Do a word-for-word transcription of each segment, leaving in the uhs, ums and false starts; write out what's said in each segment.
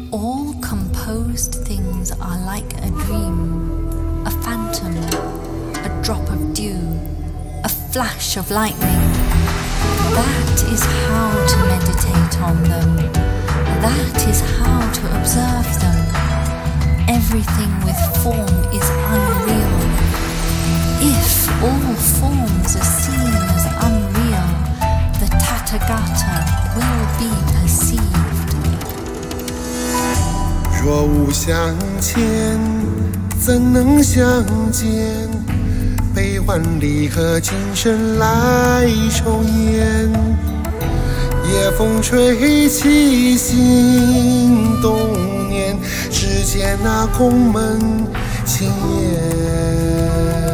All composed things are like a dream, a phantom, a drop of dew, a flash of lightning. That is how to meditate on them. That is how to observe them. Everything with form is unreal. If all forms are seen as unreal, the Tathagata will be perceived. 若无相欠，怎能相见？悲欢离合，今生来重演。夜风吹起，心动念，只见那空门轻烟。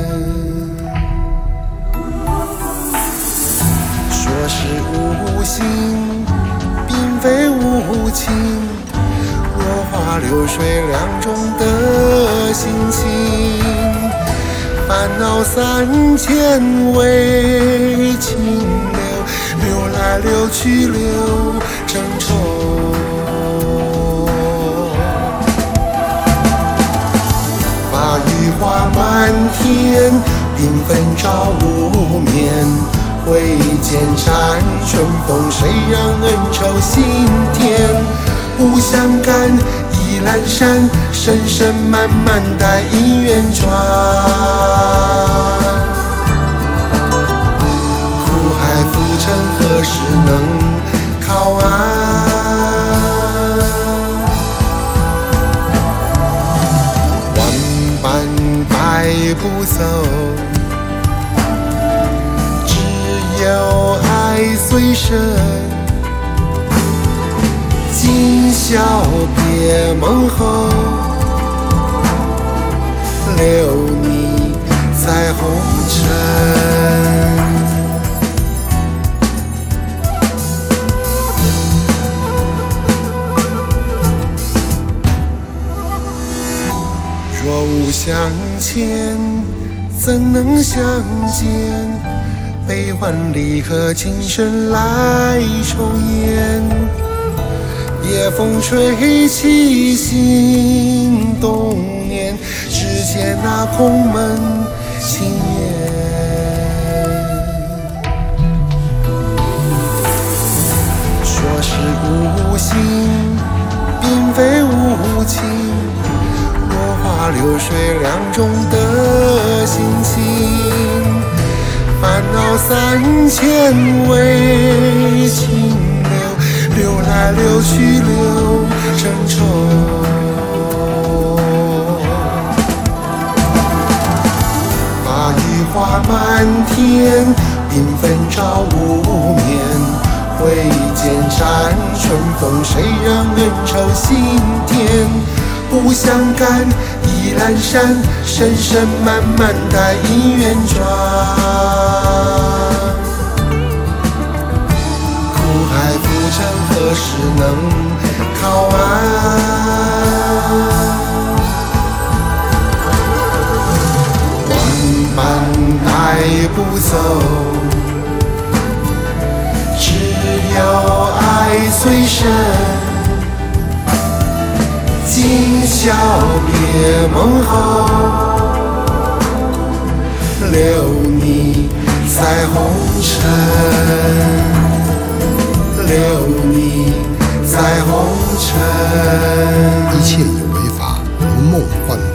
说是无心，并非无情。落花流水两种的心情，烦恼三千为情流，流来流去流成愁。发雨花满天，缤纷照无眠。挥剑斩春风，谁让恩仇心田？不相干，倚阑珊，深深漫漫待姻缘转。苦海浮沉，何时能靠岸？万般百步走，只有爱随身。今宵别梦后，留你在红尘。若无相欠，怎能相见？悲欢离合，今生来重演。夜风吹起，心动念，只见那空门轻烟。说是无心，并非无情。落花流水两种的心情，烦恼三千为情。流来流去流成愁，发雨花满天，缤纷照无眠。挥剑斩春风，谁让恩仇心田？不相干，倚阑珊，深深漫漫待姻缘转。海浮沉，何时能靠岸？万般百步走，只有爱随身。今宵别梦后，留你在红尘。留你在红尘， 一切有为法，如梦幻。